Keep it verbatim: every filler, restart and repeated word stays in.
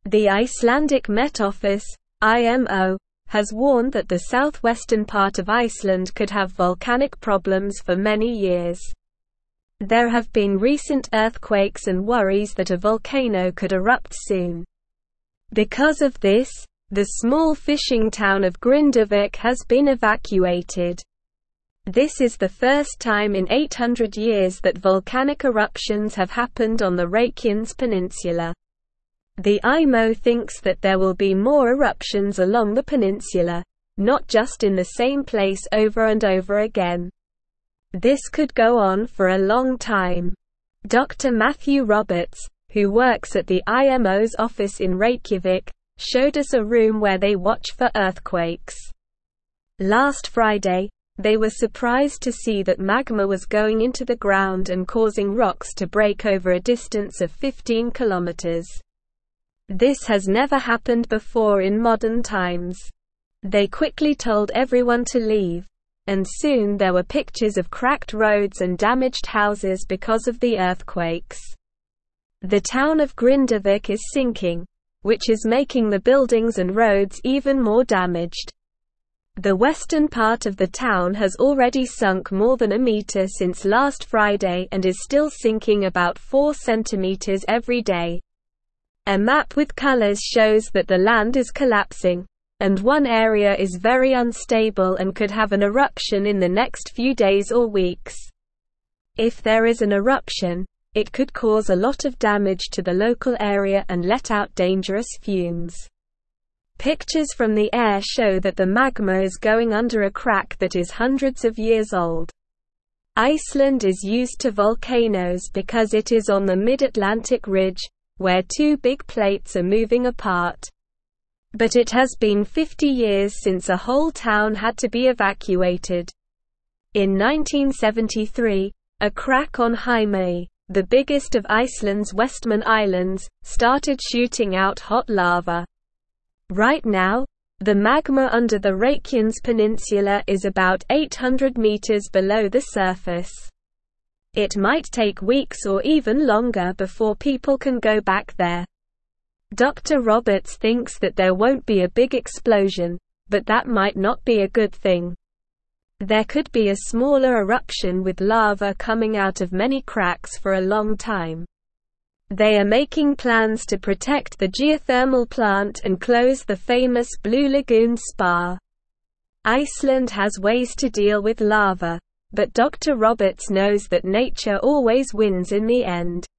The Icelandic Met Office, I M O, has warned that the southwestern part of Iceland could have volcanic problems for many years. There have been recent earthquakes and worries that a volcano could erupt soon. Because of this, the small fishing town of Grindavik has been evacuated. This is the first time in eight hundred years that volcanic eruptions have happened on the Reykjanes Peninsula. The I M O thinks that there will be more eruptions along the peninsula, not just in the same place over and over again. This could go on for a long time. Doctor Matthew Roberts, who works at the I M O's office in Reykjavik, showed us a room where they watch for earthquakes. Last Friday, they were surprised to see that magma was going into the ground and causing rocks to break over a distance of fifteen kilometers. This has never happened before in modern times. They quickly told everyone to leave, and soon there were pictures of cracked roads and damaged houses because of the earthquakes. The town of Grindavik is sinking, which is making the buildings and roads even more damaged. The western part of the town has already sunk more than a meter since last Friday and is still sinking about four centimeters every day. A map with colors shows that the land is collapsing, and one area is very unstable and could have an eruption in the next few days or weeks. If there is an eruption, it could cause a lot of damage to the local area and let out dangerous fumes. Pictures from the air show that the magma is going under a crack that is hundreds of years old. Iceland is used to volcanoes because it is on the mid-Atlantic ridge, where two big plates are moving apart. But it has been fifty years since a whole town had to be evacuated. In nineteen seventy-three, a crack on Heimaey, the biggest of Iceland's Westman Islands, started shooting out hot lava. Right now, the magma under the Reykjanes Peninsula is about eight hundred meters below the surface. It might take weeks or even longer before people can go back there. Doctor Roberts thinks that there won't be a big explosion, but that might not be a good thing. There could be a smaller eruption with lava coming out of many cracks for a long time. They are making plans to protect the geothermal plant and close the famous Blue Lagoon spa. Iceland has ways to deal with lava, but Doctor Roberts knows that nature always wins in the end.